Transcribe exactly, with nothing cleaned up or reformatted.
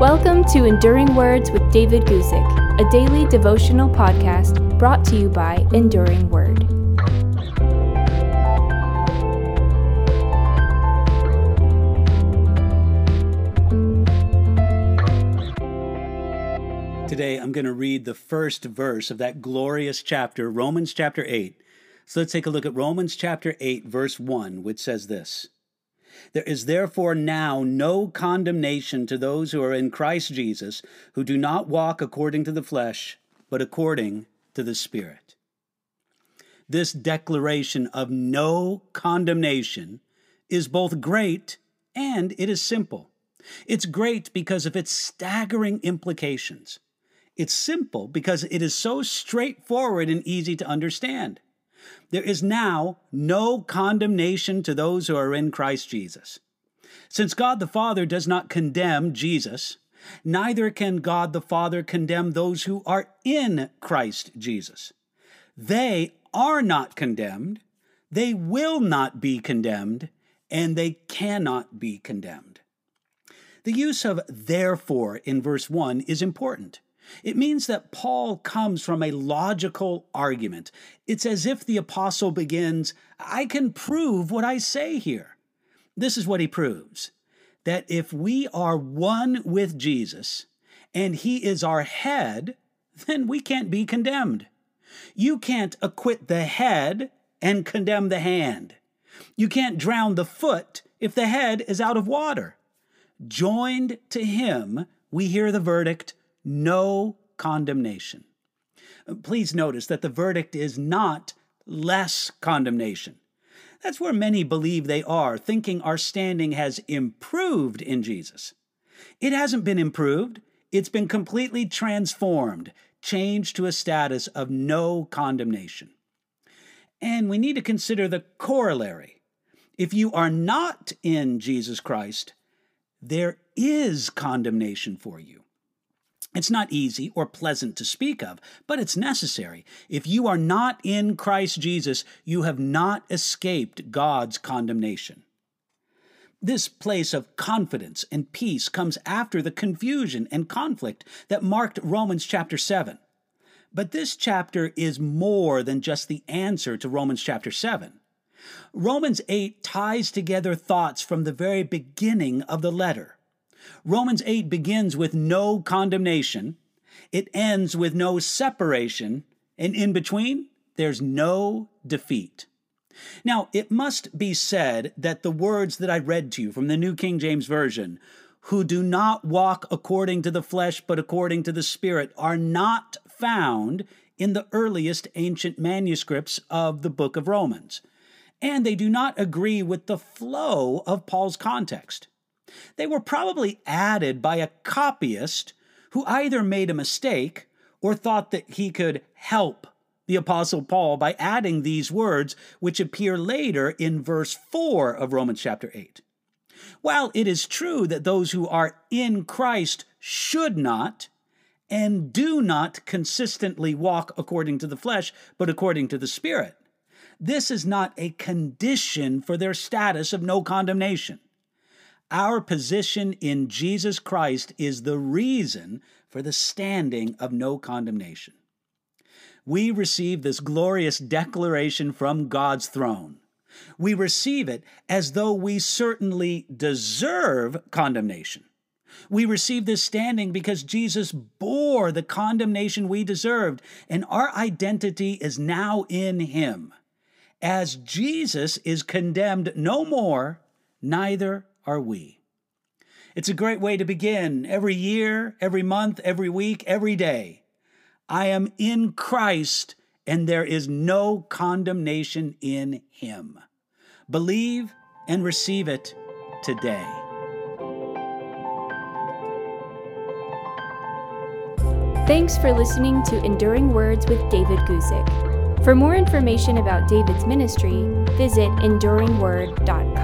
Welcome to Enduring Words with David Guzik, a daily devotional podcast brought to you by Enduring Word. Today, I'm going to read the first verse of that glorious chapter, Romans chapter eight. So let's take a look at Romans chapter eight, verse one, which says this. There is therefore now no condemnation to those who are in Christ Jesus, who do not walk according to the flesh, but according to the Spirit. This declaration of no condemnation is both great and it is simple. It's great because of its staggering implications. It's simple because it is so straightforward and easy to understand. There is now no condemnation to those who are in Christ Jesus. Since God the Father does not condemn Jesus, neither can God the Father condemn those who are in Christ Jesus. They are not condemned, they will not be condemned, and they cannot be condemned. The use of therefore in verse one is important. It means that Paul comes from a logical argument. It's as if the apostle begins, I can prove what I say here. This is what he proves, that if we are one with Jesus and he is our head, then we can't be condemned. You can't acquit the head and condemn the hand. You can't drown the foot if the head is out of water. Joined to him, we hear the verdict, no condemnation. Please notice that the verdict is not less condemnation. That's where many believe they are, thinking our standing has improved in Jesus. It hasn't been improved. It's been completely transformed, changed to a status of no condemnation. And we need to consider the corollary. If you are not in Jesus Christ, there is condemnation for you. It's not easy or pleasant to speak of, but it's necessary. If you are not in Christ Jesus, you have not escaped God's condemnation. This place of confidence and peace comes after the confusion and conflict that marked Romans chapter seven. But this chapter is more than just the answer to Romans chapter seven. Romans eight ties together thoughts from the very beginning of the letter. Romans eight begins with no condemnation, it ends with no separation, and in between, there's no defeat. Now, it must be said that the words that I read to you from the New King James Version, who do not walk according to the flesh but according to the Spirit, are not found in the earliest ancient manuscripts of the book of Romans, and they do not agree with the flow of Paul's context. They were probably added by a copyist who either made a mistake or thought that he could help the Apostle Paul by adding these words, which appear later in verse four of Romans chapter eight. While it is true that those who are in Christ should not and do not consistently walk according to the flesh, but according to the Spirit, this is not a condition for their status of no condemnation. Our position in Jesus Christ is the reason for the standing of no condemnation. We receive this glorious declaration from God's throne. We receive it as though we certainly deserve condemnation. We receive this standing because Jesus bore the condemnation we deserved, and our identity is now in him. As Jesus is condemned no more, neither are we. It's a great way to begin every year, every month, every week, every day. I am in Christ, and there is no condemnation in him. Believe and receive it today. Thanks for listening to Enduring Words with David Guzik. For more information about David's ministry, visit enduring word dot org.